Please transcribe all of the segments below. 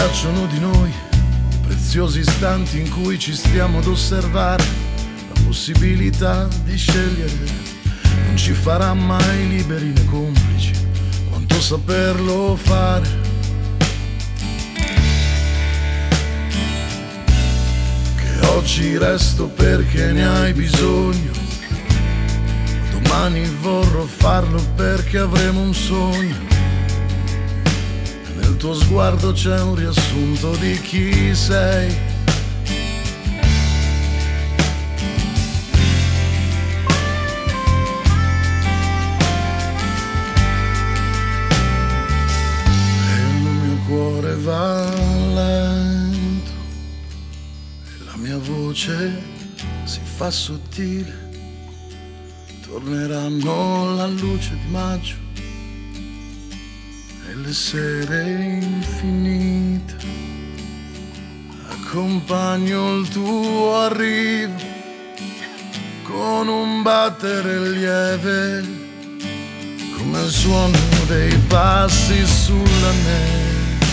piacciono di noi i preziosi istanti in cui ci stiamo ad osservare. La possibilità di scegliere non ci farà mai liberi né complici quanto saperlo fare. Che oggi resto perché ne hai bisogno, domani vorrò farlo perché avremo un sogno. Nel tuo sguardo c'è un riassunto di chi sei. E il mio cuore va lento e la mia voce si fa sottile. Torneranno la luce di maggio e le sere infinite. Accompagno il tuo arrivo con un battere lieve, come il suono dei passi sulla neve.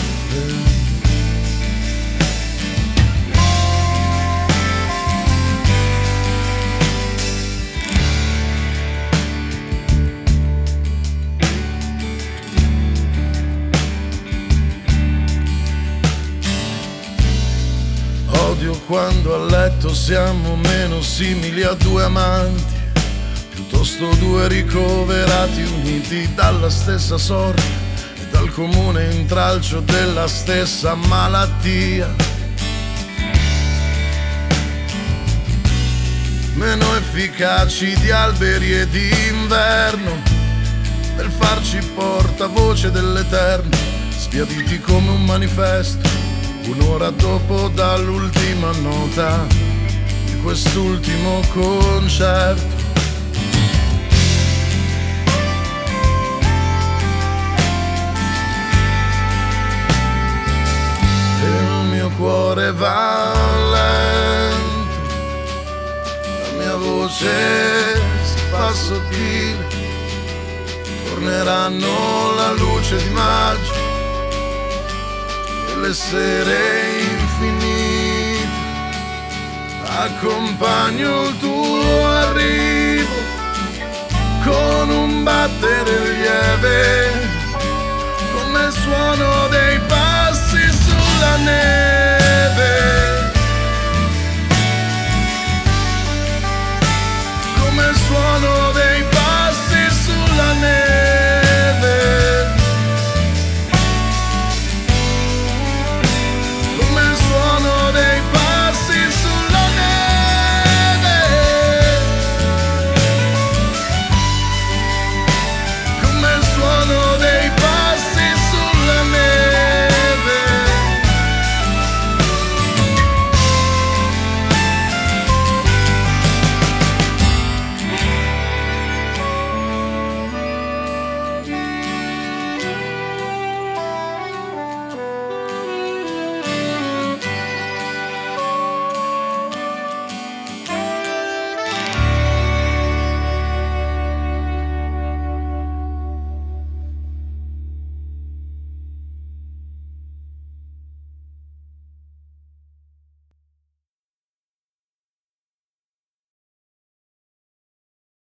Odio quando a letto siamo meno simili a due amanti, piuttosto due ricoverati uniti dalla stessa sorte e dal comune intralcio della stessa malattia. Meno efficaci di alberi e di inverno, per farci portavoce dell'eterno, sbiaditi come un manifesto. Un'ora dopo dall'ultima nota di quest'ultimo concerto. E il mio cuore va lento, la mia voce si fa sottile. Torneranno la luce di maggio, le sere infinite. Accompagno il tuo arrivo con un battere lieve, come il suono dei